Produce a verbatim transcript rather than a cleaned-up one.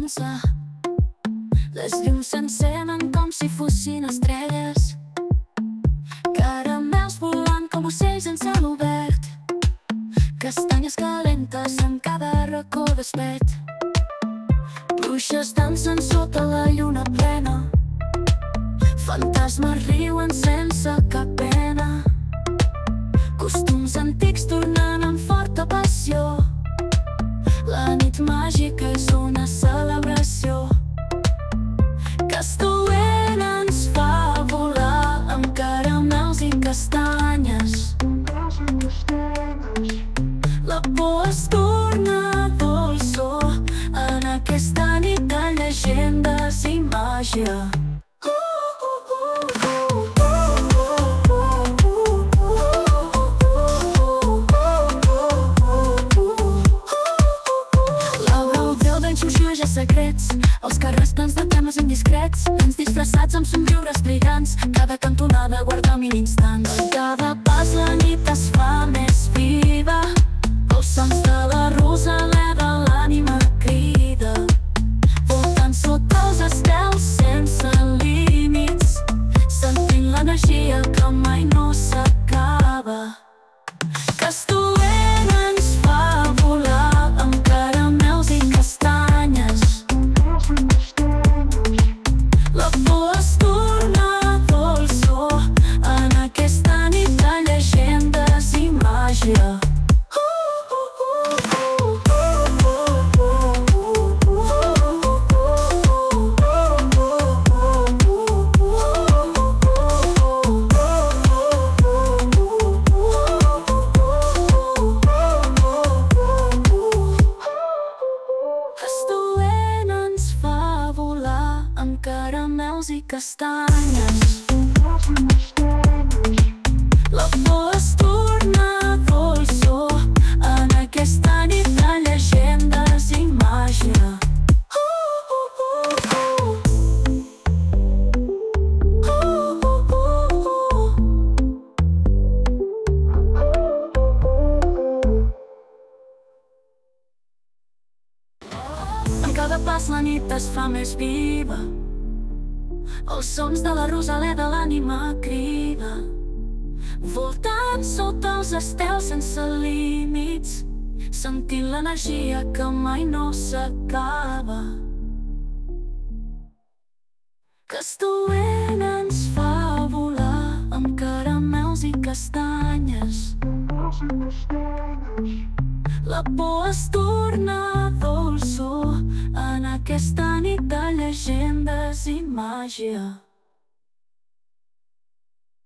començar. Les llums s'encenen com si fossin estrelles, caramels volant com ocells en cel obert, castanyes calentes en cada racó despert. Bruixes dansen sota la lluna plena, fantasmes riuen sense cap pena. Costums antics tornant amb forta passió, la nit màgica és una celebració. Castellvent ens fa volar amb caramels i castanyes. La por es torna dolçor en aquesta nit de llegendes i màgia. Secrets, els carrers plens de temes indiscrets, nens disfressats amb somriures brillants, cada cantonada guarda mil instants. Cada pas la nit es fa més viva, els sons de la rosaleda l'ànima crida, voltant sota els estels sense límits, sentint l'energia que mai no s'acaba. Castellvent ens fa volar amb caramels i castanyes. La por es torna dolçor en aquesta nit de llegendes i màgia. Castellvent ens fa volar amb caramels i castanyes. La por es torna dolçor en aquesta nit de llegendes i màgia. Amb cada pas la nit es fa més viva, els sons de la rosaleda l'ànima crida, voltant sota els estels sense límits, sentint l'energia que mai no s'acaba. Castellvent ens fa volar amb caramels i castanyes. La por es torna dolçor en aquesta nit de llegendes i màgia.